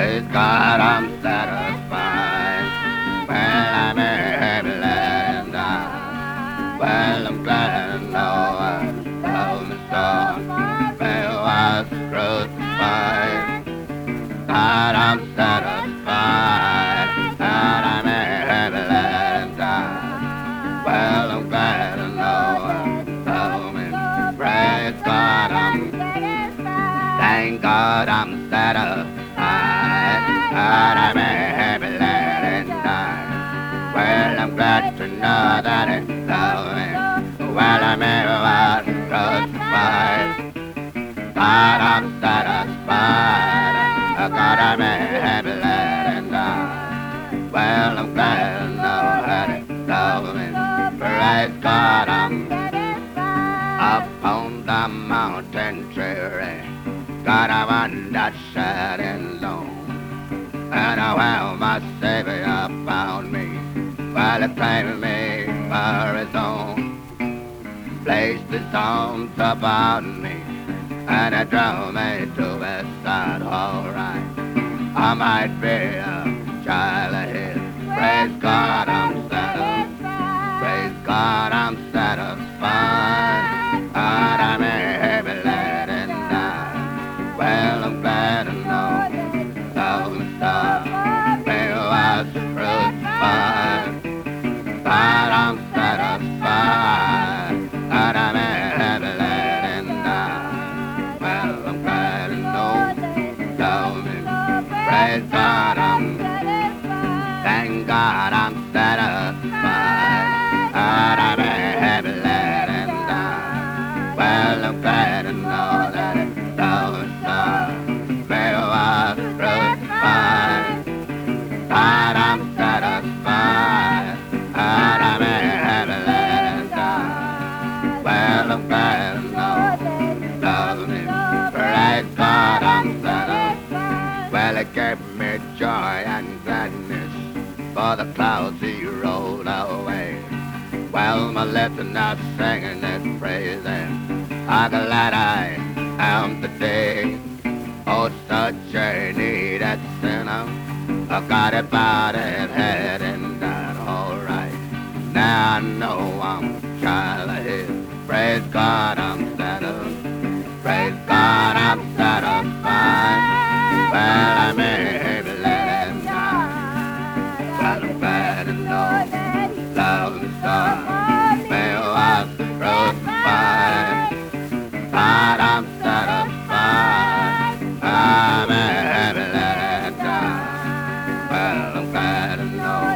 Praise God, I'm satisfied. Well, I'm happy and well, I'm glad I know I love me so. Well, I was crucified. God, I'm satisfied. God, I'm happy and well, I'm glad I know I love me. Praise God, thank God I'm satisfied. God, I'm happy and well, I'm glad to know that it's loving. Well, I'm everyone crucified. God, I'm satisfied. God, I'm happy and well, I'm glad to know that it's loving. Praise God, I'm up on the mountain tree. God, I'm on that shining zone. And well, my Savior found me. While he claimed me for his own, placed his arms about me, and he drew me to his side. All right, I might be a child of his. Praise God, I'm satisfied. Praise God, I'm satisfied. God, I'm heavy laden now. Well, I'm glad to know love me so. Well, I was crucified. God, I'm satisfied. God, I'm heavy laden now. Well, I'm glad to know love me. Praise God, thank God I'm satisfied. God, I'm heavy laden now. Well, I'm glad to know that it's love me so. Well, I was crucified. God, I'm satisfied. God, I'm heavy laden down. Well, I'm glad to know love me. Praise God, I'm satisfied. Well, it gave me joy and gladness, for the clouds he rolled away. Well, my lips are now singing and praising. How glad I am today. Oh, such a needed sinner. I got it bowed and head and died. All right, now I know I'm a child of his. Praise God, I'm satisfied. Praise God, I'm satisfied. Well, I'm able to let him die. Well, I'm glad to know love me so. Well, I'm crucified. God, I'm satisfied. I'm able to let him die. Well, I'm glad to know